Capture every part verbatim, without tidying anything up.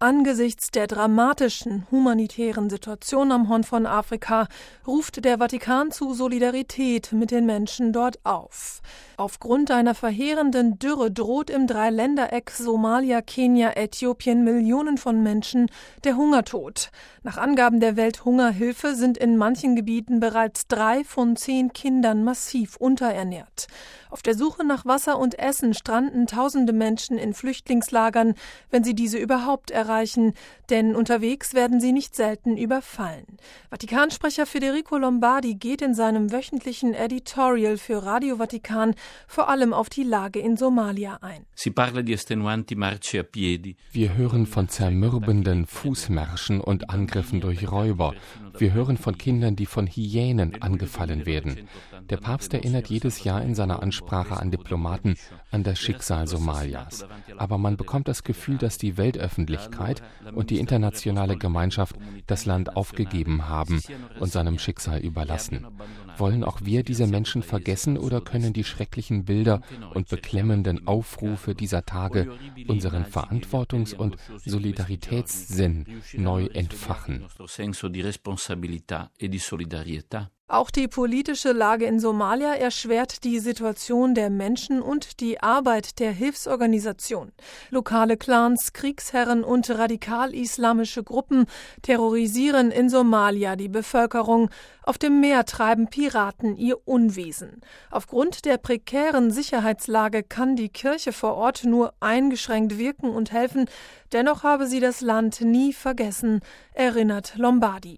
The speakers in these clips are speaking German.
Angesichts der dramatischen humanitären Situation am Horn von Afrika ruft der Vatikan zu Solidarität mit den Menschen dort auf. Aufgrund einer verheerenden Dürre droht im Dreiländereck Somalia, Kenia, Äthiopien Millionen von Menschen der Hungertod. Nach Angaben der Welthungerhilfe sind in manchen Gebieten bereits drei von zehn Kindern massiv unterernährt. Auf der Suche nach Wasser und Essen stranden tausende Menschen in Flüchtlingslagern, wenn sie diese überhaupt erreichen, denn unterwegs werden sie nicht selten überfallen. Vatikansprecher Federico Lombardi geht in seinem wöchentlichen Editorial für Radio Vatikan vor allem auf die Lage in Somalia ein. Wir hören von zermürbenden Fußmärschen und Angriffen durch Räuber. Wir hören von Kindern, die von Hyänen angefallen werden. Der Papst erinnert jedes Jahr in seiner Ansprache an Diplomaten an das Schicksal Somalias. Aber man bekommt das Gefühl, dass die Weltöffentlichkeit und die internationale Gemeinschaft das Land aufgegeben haben und seinem Schicksal überlassen. Wollen auch wir diese Menschen vergessen oder können die schrecklichen Bilder und beklemmenden Aufrufe dieser Tage unseren Verantwortungs- und Solidaritätssinn neu entfachen? Auch die politische Lage in Somalia erschwert die Situation der Menschen und die Arbeit der Hilfsorganisation. Lokale Clans, Kriegsherren und radikal-islamische Gruppen terrorisieren in Somalia die Bevölkerung. Auf dem Meer treiben Piraten ihr Unwesen. Aufgrund der prekären Sicherheitslage kann die Kirche vor Ort nur eingeschränkt wirken und helfen. Dennoch habe sie das Land nie vergessen, erinnert Lombardi.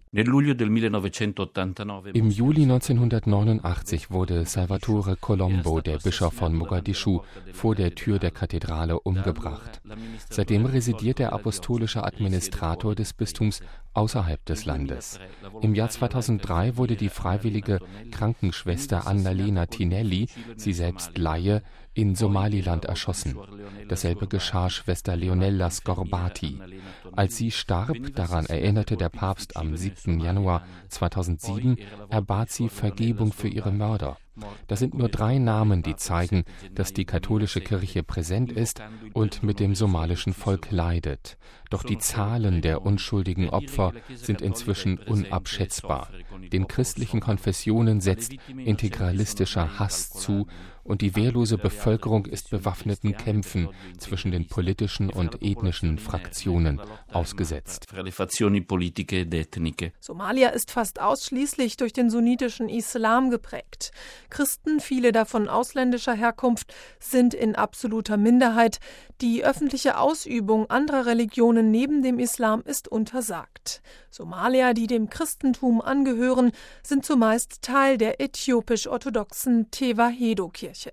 Im Juli neunzehnhundertneunundachtzig wurde Salvatore Colombo, der Bischof von Mogadischu, vor der Tür der Kathedrale umgebracht. Seitdem residiert der apostolische Administrator des Bistums außerhalb des Landes. Im Jahr zweitausenddrei wurde die freiwillige Krankenschwester Annalena Tinelli, sie selbst Laie, in Somaliland erschossen. Dasselbe geschah Schwester Leonella Scorbati. Als sie starb, daran erinnerte der Papst am siebten Januar zweitausendsieben, erbat sie Vergebung für ihre Mörder. Das sind nur drei Namen, die zeigen, dass die katholische Kirche präsent ist und mit dem somalischen Volk leidet. Doch die Zahlen der unschuldigen Opfer sind inzwischen unabschätzbar. Den christlichen Konfessionen setzt integralistischer Hass zu und die wehrlose Bevölkerung ist bewaffneten Kämpfen zwischen den politischen und ethnischen Fraktionen ausgesetzt. Somalia ist fast ausschließlich durch den sunnitischen Islam geprägt. Christen, viele davon ausländischer Herkunft, sind in absoluter Minderheit. Die öffentliche Ausübung anderer Religionen neben dem Islam ist untersagt. Somalier, die dem Christentum angehören, sind zumeist Teil der äthiopisch-orthodoxen Tewahedo-Kirche.